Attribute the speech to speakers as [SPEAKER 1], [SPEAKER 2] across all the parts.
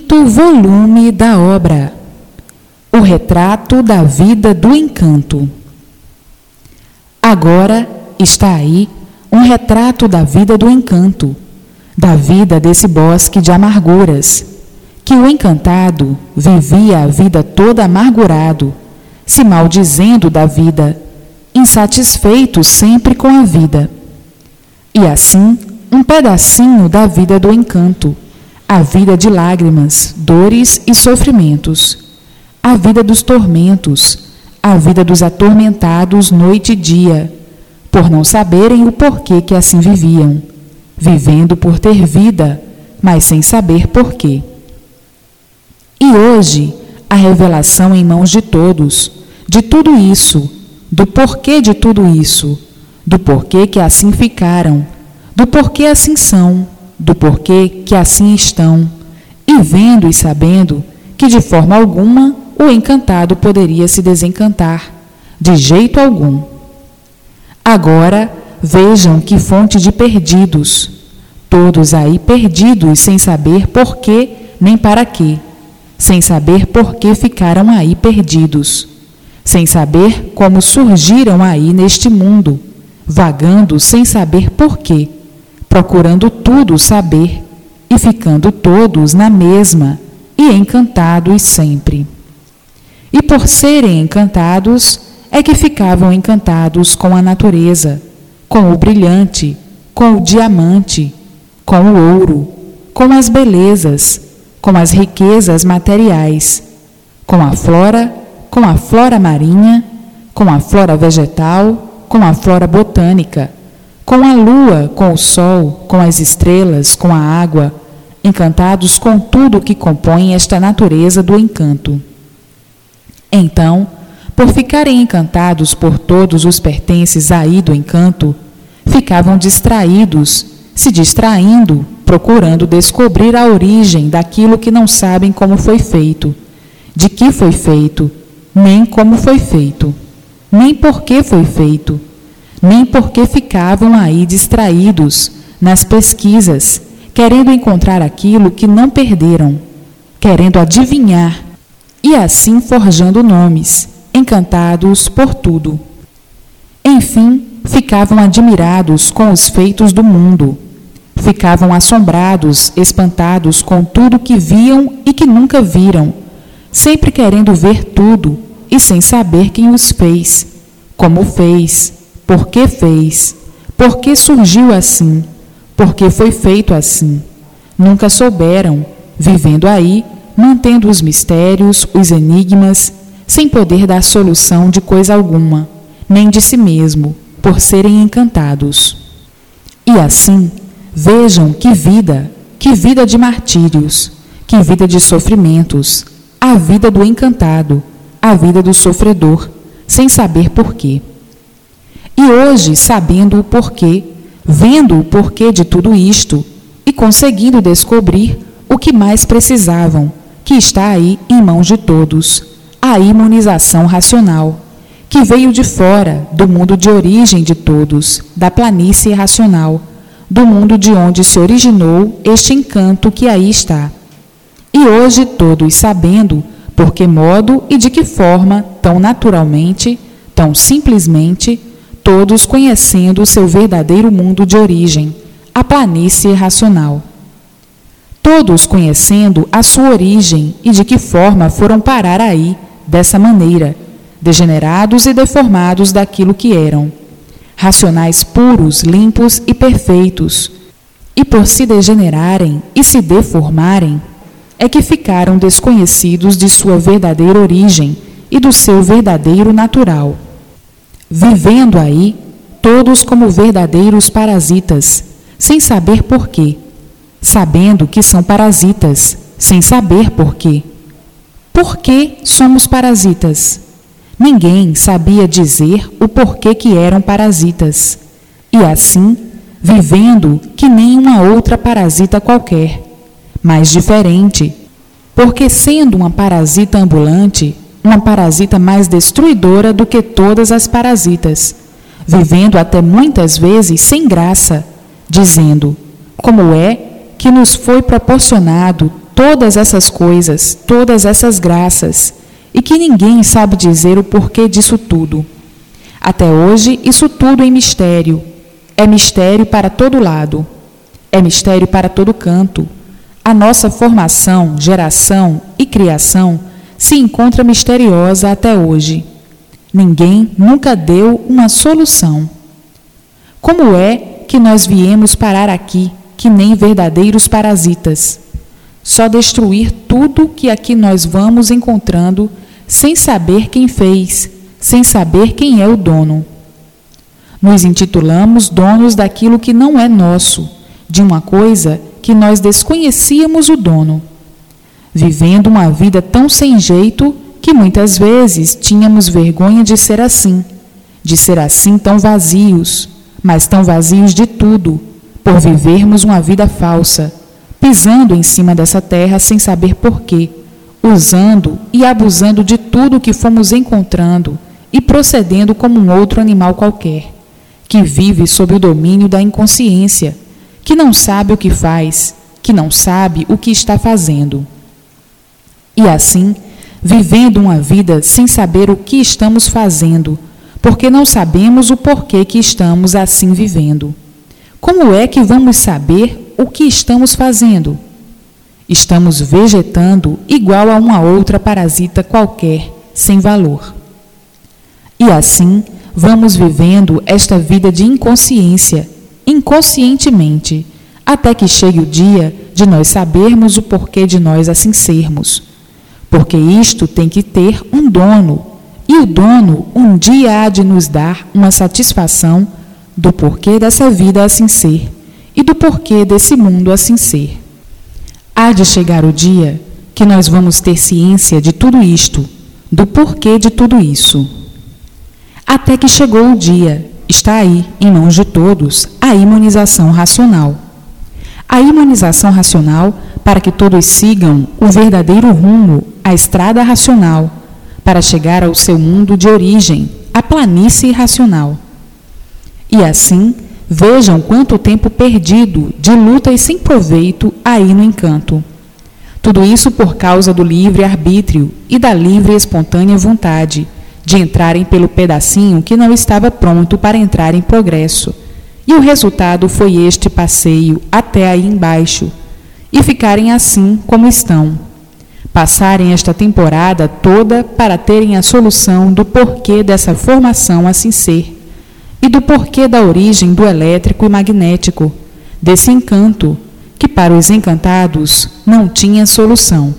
[SPEAKER 1] Quinto volume da obra: O retrato da vida do encanto. Agora está aí um retrato da vida do encanto, da vida desse bosque de amarguras, que o encantado vivia a vida toda amargurado, se maldizendo da vida, insatisfeito sempre com a vida. E assim, um pedacinho da vida do encanto, a vida de lágrimas, dores e sofrimentos, a vida dos tormentos, a vida dos atormentados noite e dia, por não saberem o porquê que assim viviam, vivendo por ter vida, mas sem saber porquê. E hoje, a revelação em mãos de todos, de tudo isso, do porquê de tudo isso, do porquê que assim ficaram, do porquê assim são, do porquê que assim estão, e vendo e sabendo que de forma alguma o encantado poderia se desencantar, de jeito algum. Agora vejam que fonte de perdidos, todos aí perdidos sem saber por quê nem para quê, sem saber por que ficaram aí perdidos, sem saber como surgiram aí neste mundo, vagando sem saber por quê, procurando tudo saber e ficando todos na mesma e encantados sempre. E por serem encantados, é que ficavam encantados com a natureza, com o brilhante, com o diamante, com o ouro, com as belezas, com as riquezas materiais, com a flora marinha, com a flora vegetal, com a flora botânica, com a lua, com o sol, com as estrelas, com a água, encantados com tudo o que compõe esta natureza do encanto. Então, por ficarem encantados por todos os pertences aí do encanto, ficavam distraídos, se distraindo, procurando descobrir a origem daquilo que não sabem como foi feito, de que foi feito, nem como foi feito, nem por que foi feito, nem por que ficavam aí distraídos nas pesquisas, querendo encontrar aquilo que não perderam, querendo adivinhar, e assim forjando nomes, encantados por tudo. Enfim, ficavam admirados com os feitos do mundo, ficavam assombrados, espantados com tudo que viam e que nunca viram, sempre querendo ver tudo e sem saber quem os fez, como fez, por que surgiu assim, por que foi feito assim. Nunca souberam, vivendo aí, mantendo os mistérios, os enigmas, sem poder dar solução de coisa alguma, nem de si mesmo, por serem encantados. E assim, vejam que vida de martírios, que vida de sofrimentos, a vida do encantado, a vida do sofredor, sem saber porquê. E hoje, sabendo o porquê, vendo o porquê de tudo isto e conseguindo descobrir o que mais precisavam, que está aí em mãos de todos, a imunização racional, que veio de fora do mundo de origem de todos, da planície racional, do mundo de onde se originou este encanto que aí está. E hoje todos sabendo por que modo e de que forma, tão naturalmente, tão simplesmente, todos conhecendo o seu verdadeiro mundo de origem, a planície racional. Todos conhecendo a sua origem e de que forma foram parar aí, dessa maneira, degenerados e deformados daquilo que eram, racionais puros, limpos e perfeitos, e por se degenerarem e se deformarem, é que ficaram desconhecidos de sua verdadeira origem e do seu verdadeiro natural, vivendo aí, todos como verdadeiros parasitas, sem saber porquê, sabendo que são parasitas, sem saber porquê. Por que somos parasitas? Ninguém sabia dizer o porquê que eram parasitas, e assim, vivendo que nem uma outra parasita qualquer, mas diferente, porque sendo uma parasita ambulante, uma parasita mais destruidora do que todas as parasitas, vivendo até muitas vezes sem graça, dizendo, como é que nos foi proporcionado todas essas coisas, todas essas graças, e que ninguém sabe dizer o porquê disso tudo. Até hoje, isso tudo é mistério para todo lado, é mistério para todo canto. A nossa formação, geração e criação se encontra misteriosa até hoje. Ninguém nunca deu uma solução. Como é que nós viemos parar aqui, que nem verdadeiros parasitas? Só destruir tudo que aqui nós vamos encontrando, sem saber quem fez, sem saber quem é o dono. Nos intitulamos donos daquilo que não é nosso, de uma coisa que nós desconhecíamos o dono, vivendo uma vida tão sem jeito que muitas vezes tínhamos vergonha de ser assim tão vazios, mas tão vazios de tudo, por vivermos uma vida falsa, pisando em cima dessa terra sem saber porquê, usando e abusando de tudo que fomos encontrando e procedendo como um outro animal qualquer, que vive sob o domínio da inconsciência, que não sabe o que faz, que não sabe o que está fazendo. E assim, vivendo uma vida sem saber o que estamos fazendo, porque não sabemos o porquê que estamos assim vivendo. Como é que vamos saber o que estamos fazendo? Estamos vegetando igual a uma outra parasita qualquer, sem valor. E assim, vamos vivendo esta vida de inconsciência, inconscientemente, até que chegue o dia de nós sabermos o porquê de nós assim sermos. Porque isto tem que ter um dono, e o dono um dia há de nos dar uma satisfação do porquê dessa vida assim ser e do porquê desse mundo assim ser. Há de chegar o dia que nós vamos ter ciência de tudo isto, do porquê de tudo isso. Até que chegou o dia, está aí, em mãos de todos, a imunização racional. A imunização racional para que todos sigam o verdadeiro rumo, a estrada racional, para chegar ao seu mundo de origem, a planície racional. E assim, vejam quanto tempo perdido de luta e sem proveito aí no encanto. Tudo isso por causa do livre-arbítrio e da livre e espontânea vontade de entrarem pelo pedacinho que não estava pronto para entrar em progresso. E o resultado foi este passeio até aí embaixo, e ficarem assim como estão. Passarem esta temporada toda para terem a solução do porquê dessa formação assim ser, e do porquê da origem do elétrico e magnético, desse encanto, que para os encantados não tinha solução.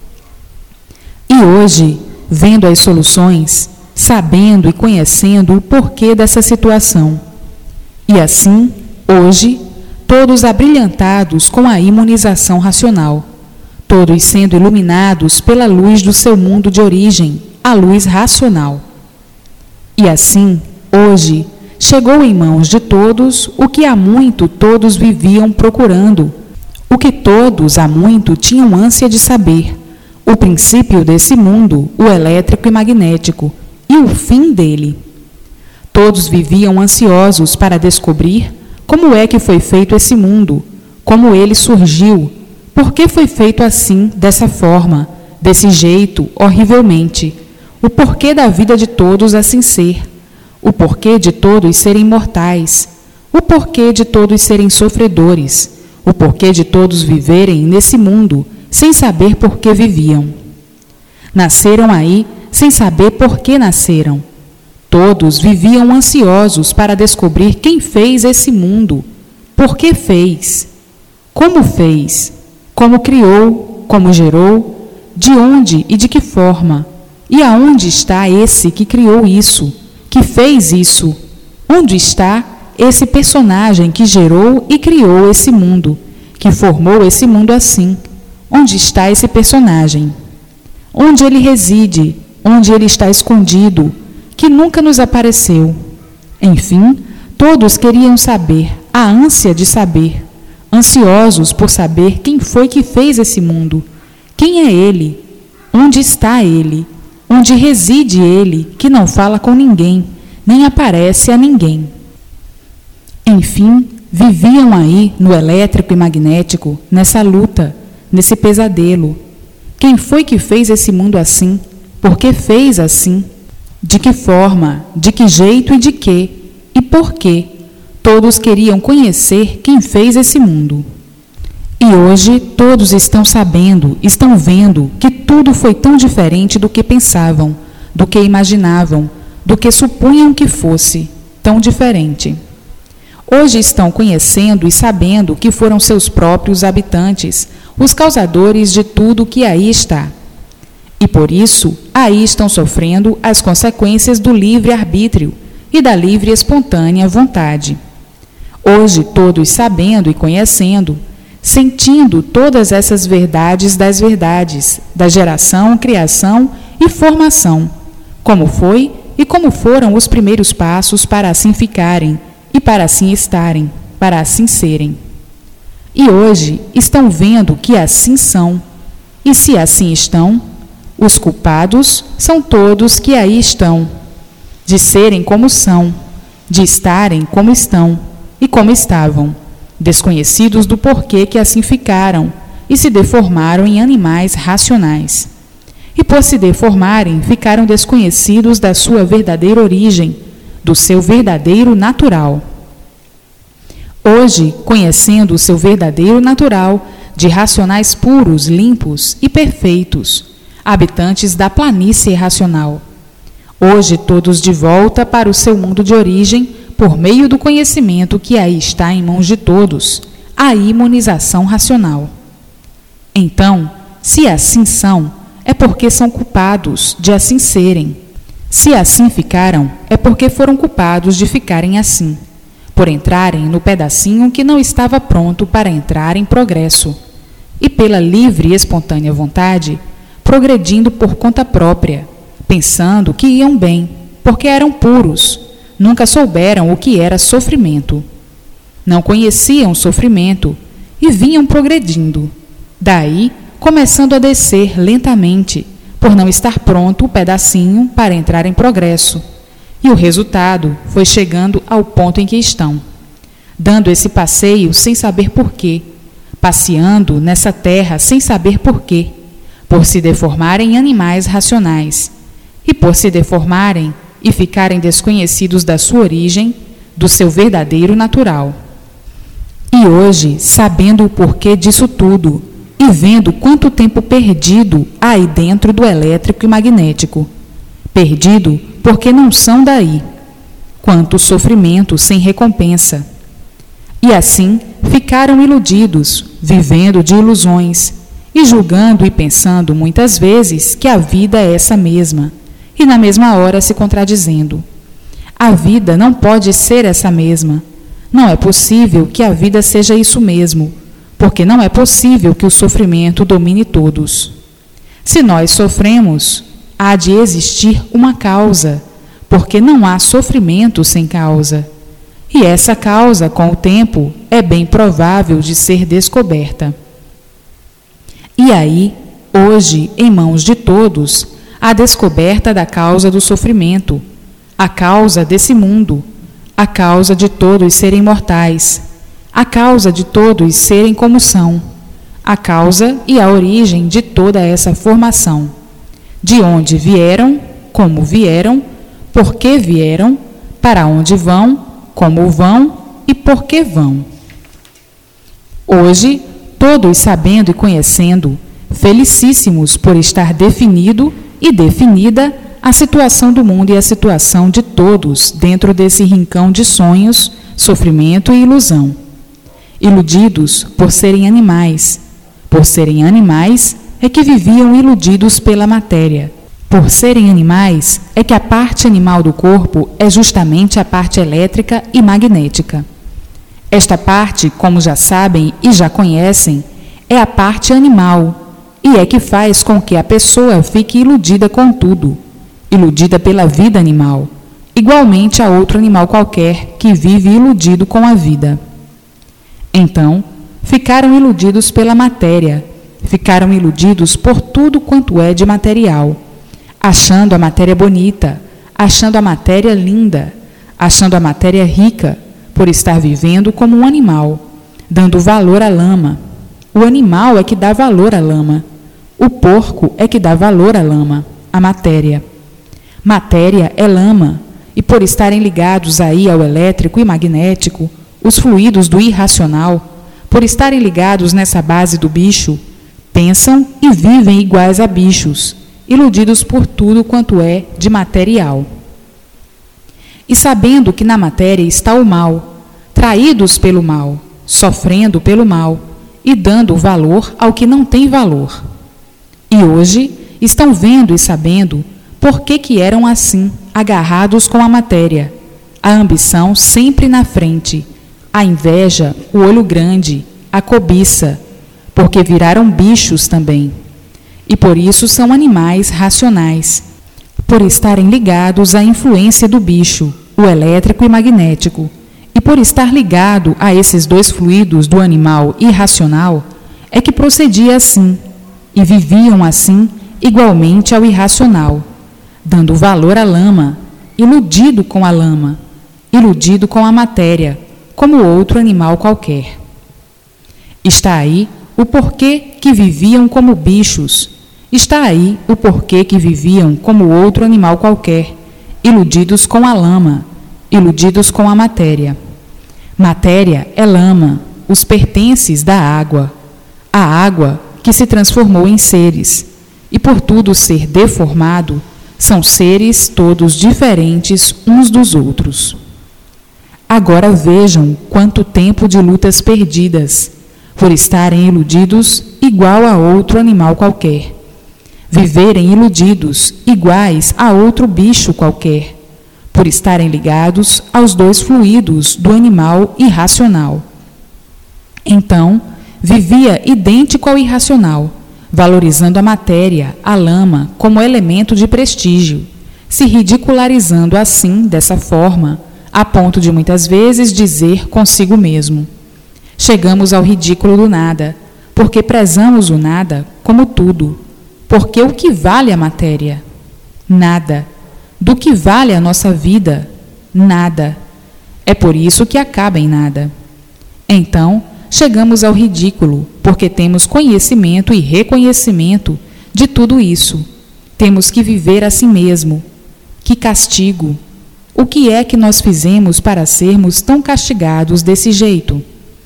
[SPEAKER 1] E hoje, vendo as soluções, sabendo e conhecendo o porquê dessa situação, e assim, hoje, todos abrilhantados com a imunização racional, todos sendo iluminados pela luz do seu mundo de origem, a luz racional. E assim, hoje, chegou em mãos de todos o que há muito todos viviam procurando, o que todos há muito tinham ânsia de saber, o princípio desse mundo, o elétrico e magnético, e o fim dele. Todos viviam ansiosos para descobrir como é que foi feito esse mundo, como ele surgiu, por que foi feito assim, dessa forma, desse jeito, horrivelmente, o porquê da vida de todos assim ser, o porquê de todos serem mortais, o porquê de todos serem sofredores, o porquê de todos viverem nesse mundo sem saber por que viviam. Nasceram aí sem saber por que nasceram. Todos viviam ansiosos para descobrir quem fez esse mundo, por que fez, como criou, como gerou, de onde e de que forma, e aonde está esse que criou isso, que fez isso, onde está esse personagem que gerou e criou esse mundo, que formou esse mundo assim, onde está esse personagem, onde ele reside, onde ele está escondido, que nunca nos apareceu. Enfim, todos queriam saber, a ânsia de saber, ansiosos por saber quem foi que fez esse mundo, quem é ele, onde está ele, onde reside ele, que não fala com ninguém, nem aparece a ninguém. Enfim, viviam aí no elétrico e magnético, nessa luta, nesse pesadelo. Quem foi que fez esse mundo assim? Por que fez assim? De que forma? De que jeito e de quê? E por quê? Todos queriam conhecer quem fez esse mundo. E hoje todos estão sabendo, estão vendo que tudo foi tão diferente do que pensavam, do que imaginavam, do que supunham que fosse, tão diferente. Hoje estão conhecendo e sabendo que foram seus próprios habitantes, os causadores de tudo que aí está. E por isso, aí estão sofrendo as consequências do livre-arbítrio e da livre e espontânea vontade. Hoje, todos sabendo e conhecendo, sentindo todas essas verdades das verdades, da geração, criação e formação, como foi e como foram os primeiros passos para assim ficarem, e para assim estarem, para assim serem. E hoje estão vendo que assim são, e se assim estão, os culpados são todos que aí estão, de serem como são, de estarem como estão e como estavam, desconhecidos do porquê que assim ficaram e se deformaram em animais racionais. E por se deformarem, ficaram desconhecidos da sua verdadeira origem, do seu verdadeiro natural. Hoje, conhecendo o seu verdadeiro natural, de racionais puros, limpos e perfeitos, habitantes da planície racional. Hoje, todos de volta para o seu mundo de origem, por meio do conhecimento que aí está em mãos de todos, a imunização racional. Então, se assim são, é porque são culpados de assim serem. Se assim ficaram, é porque foram culpados de ficarem assim, por entrarem no pedacinho que não estava pronto para entrar em progresso, e pela livre e espontânea vontade, progredindo por conta própria, pensando que iam bem, porque eram puros, nunca souberam o que era sofrimento. Não conheciam sofrimento e vinham progredindo. Daí, começando a descer lentamente, por não estar pronto o pedacinho para entrar em progresso. E o resultado foi chegando ao ponto em que estão, dando esse passeio sem saber porquê, passeando nessa terra sem saber porquê, por se deformarem em animais racionais, e por se deformarem e ficarem desconhecidos da sua origem, do seu verdadeiro natural. E hoje, sabendo o porquê disso tudo, e vendo quanto tempo perdido há aí dentro do elétrico e magnético, perdido porque não são daí, quanto sofrimento sem recompensa. E assim ficaram iludidos, vivendo de ilusões, e julgando e pensando muitas vezes que a vida é essa mesma, e na mesma hora se contradizendo. A vida não pode ser essa mesma. Não é possível que a vida seja isso mesmo, porque não é possível que o sofrimento domine todos. Se nós sofremos, há de existir uma causa, porque não há sofrimento sem causa. E essa causa, com o tempo, é bem provável de ser descoberta. E aí, hoje, em mãos de todos, a descoberta da causa do sofrimento, a causa desse mundo, a causa de todos serem mortais, a causa de todos serem como são, a causa e a origem de toda essa formação, de onde vieram, como vieram, por que vieram, para onde vão, como vão e por que vão. Hoje, todos sabendo e conhecendo, felicíssimos por estar definido e definida a situação do mundo e a situação de todos dentro desse rincão de sonhos, sofrimento e ilusão. Iludidos por serem animais. Por serem animais é que viviam iludidos pela matéria. Por serem animais é que a parte animal do corpo é justamente a parte elétrica e magnética. Esta parte, como já sabem e já conhecem, é a parte animal e é que faz com que a pessoa fique iludida com tudo, iludida pela vida animal, igualmente a outro animal qualquer que vive iludido com a vida. Então, ficaram iludidos pela matéria, ficaram iludidos por tudo quanto é de material, achando a matéria bonita, achando a matéria linda, achando a matéria rica, por estar vivendo como um animal, dando valor à lama, O animal é que dá valor à lama. O porco é que dá valor à lama, à matéria. Matéria é lama, e por estarem ligados aí ao elétrico e magnético, os fluidos do irracional, por estarem ligados nessa base do bicho, pensam e vivem iguais a bichos, iludidos por tudo quanto é de material. E sabendo que na matéria está o mal, traídos pelo mal, sofrendo pelo mal e dando valor ao que não tem valor. E hoje estão vendo e sabendo por que eram assim, agarrados com a matéria, a ambição sempre na frente, a inveja, o olho grande, a cobiça, porque viraram bichos também. E por isso são animais racionais, por estarem ligados à influência do bicho, o elétrico e magnético, e por estar ligado a esses dois fluidos do animal irracional, é que procedia assim, e viviam assim igualmente ao irracional, dando valor à lama, iludido com a lama, iludido com a matéria, como outro animal qualquer. Está aí o porquê que viviam como bichos, está aí o porquê que viviam como outro animal qualquer, iludidos com a lama, iludidos com a matéria. Matéria é lama, os pertences da água, a água que se transformou em seres, e por tudo ser deformado, são seres todos diferentes uns dos outros. Agora vejam quanto tempo de lutas perdidas, por estarem iludidos igual a outro animal qualquer, viverem iludidos iguais a outro bicho qualquer, por estarem ligados aos dois fluidos do animal irracional. Então, vivia idêntico ao irracional, valorizando a matéria, a lama, como elemento de prestígio, se ridicularizando assim, dessa forma, a ponto de muitas vezes dizer consigo mesmo: chegamos ao ridículo do nada, porque prezamos o nada como tudo, porque o que vale a matéria? Nada. Do que vale a nossa vida? Nada. É por isso que acaba em nada. Então, chegamos ao ridículo, porque temos conhecimento e reconhecimento de tudo isso. Temos que viver assim mesmo. Que castigo! O que é que nós fizemos para sermos tão castigados desse jeito?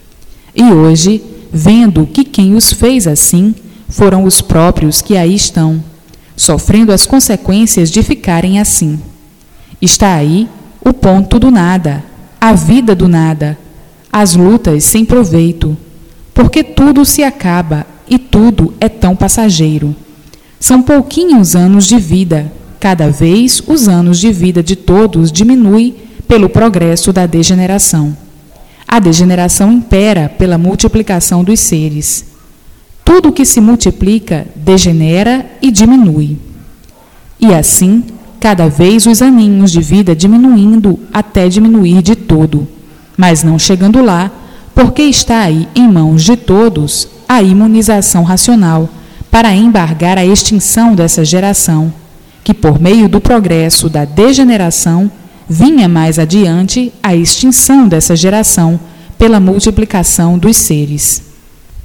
[SPEAKER 1] E hoje, vendo que quem os fez assim foram os próprios que aí estão, sofrendo as consequências de ficarem assim. Está aí o ponto do nada, a vida do nada, as lutas sem proveito, porque tudo se acaba e tudo é tão passageiro. São pouquinhos anos de vida, cada vez os anos de vida de todos diminui pelo progresso da degeneração. A degeneração impera pela multiplicação dos seres. Tudo que se multiplica degenera e diminui. E assim, cada vez os aninhos de vida diminuindo até diminuir de todo, mas não chegando lá, porque está aí em mãos de todos a imunização racional para embargar a extinção dessa geração, que por meio do progresso da degeneração vinha mais adiante a extinção dessa geração pela multiplicação dos seres.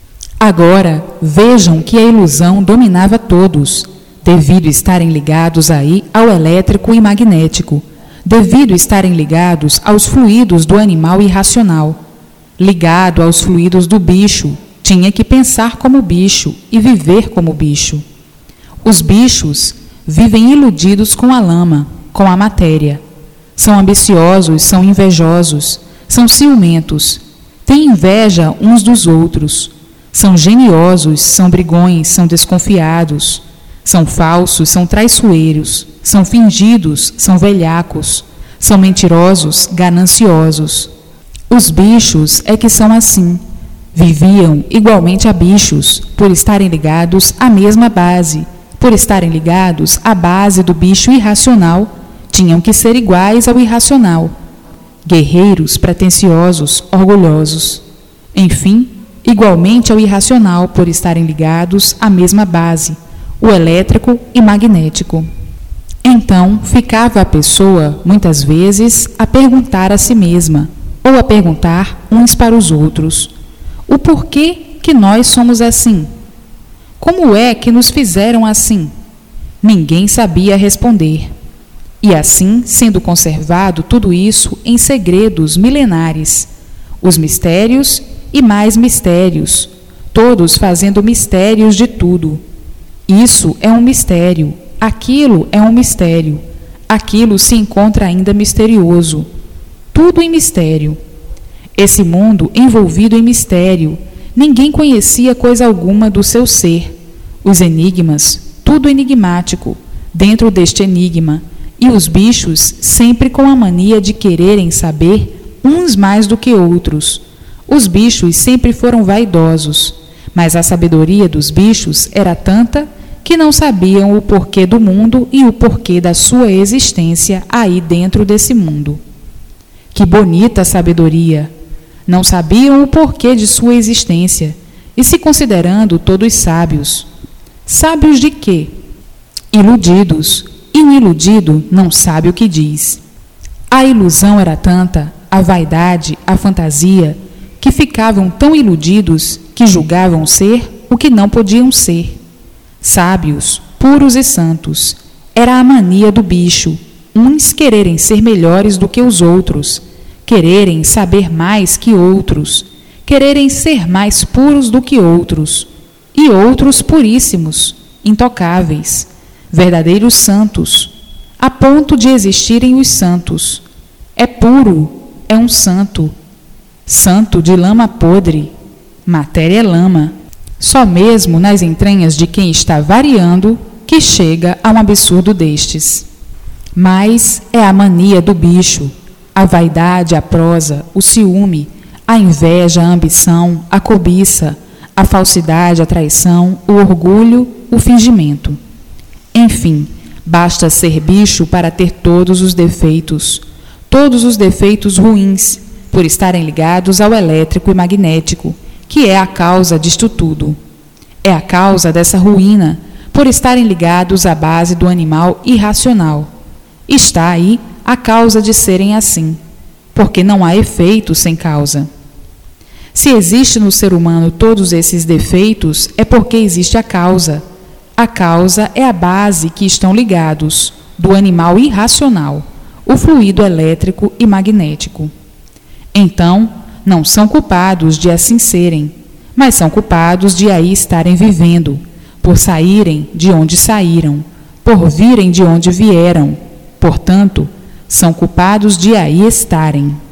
[SPEAKER 1] Agora, vejam que a ilusão dominava todos, devido estarem ligados aí ao elétrico e magnético, devido estarem ligados aos fluidos do animal irracional. Ligado aos fluidos do bicho, tinha que pensar como bicho e viver como bicho. Os bichos vivem iludidos com a lama, com a matéria. São ambiciosos, são invejosos, são ciumentos, têm inveja uns dos outros. São geniosos, são brigões, são desconfiados, são falsos, são traiçoeiros, são fingidos, são velhacos, são mentirosos, gananciosos. Os bichos é que são assim, viviam igualmente a bichos, por estarem ligados à mesma base, por estarem ligados à base do bicho irracional, tinham que ser iguais ao irracional, guerreiros, pretensiosos, orgulhosos, enfim, igualmente ao irracional por estarem ligados à mesma base, o elétrico e magnético. Então, ficava a pessoa, muitas vezes, a perguntar a si mesma, ou a perguntar uns para os outros, o porquê que nós somos assim? Como é que nos fizeram assim? Ninguém sabia responder. E assim, sendo conservado tudo isso em segredos milenares, os mistérios e mais mistérios, todos fazendo mistérios de tudo. Isso é um mistério, aquilo é um mistério, aquilo se encontra ainda misterioso. Tudo em mistério. Esse mundo envolvido em mistério, ninguém conhecia coisa alguma do seu ser. Os enigmas, tudo enigmático, dentro deste enigma, e os bichos sempre com a mania de quererem saber uns mais do que outros. Os bichos sempre foram vaidosos, mas a sabedoria dos bichos era tanta que não sabiam o porquê do mundo e o porquê da sua existência aí dentro desse mundo. Que bonita sabedoria! Não sabiam o porquê de sua existência, e se considerando todos sábios. Sábios de quê? Iludidos, e o iludido não sabe o que diz. A ilusão era tanta, a vaidade, a fantasia, que ficavam tão iludidos que julgavam ser o que não podiam ser. Sábios, puros e santos, era a mania do bicho, uns quererem ser melhores do que os outros, quererem saber mais que outros, quererem ser mais puros do que outros, e outros puríssimos, intocáveis, verdadeiros santos, a ponto de existirem os santos. É puro, é um santo, santo de lama podre, matéria é lama, só mesmo nas entranhas de quem está variando que chega a um absurdo destes. Mas é a mania do bicho, a vaidade, a prosa, o ciúme, a inveja, a ambição, a cobiça, a falsidade, a traição, o orgulho, o fingimento. Enfim, basta ser bicho para ter todos os defeitos ruins, por estarem ligados ao elétrico e magnético, que é a causa disto tudo. É a causa dessa ruína, por estarem ligados à base do animal irracional. Está aí a causa de serem assim, porque não há efeito sem causa. Se existe no ser humano todos esses defeitos, é porque existe a causa. A causa é a base que estão ligados, do animal irracional, o fluido elétrico e magnético. Então, não são culpados de assim serem, mas são culpados de aí estarem vivendo, por saírem de onde saíram, por virem de onde vieram. Portanto, são culpados de aí estarem.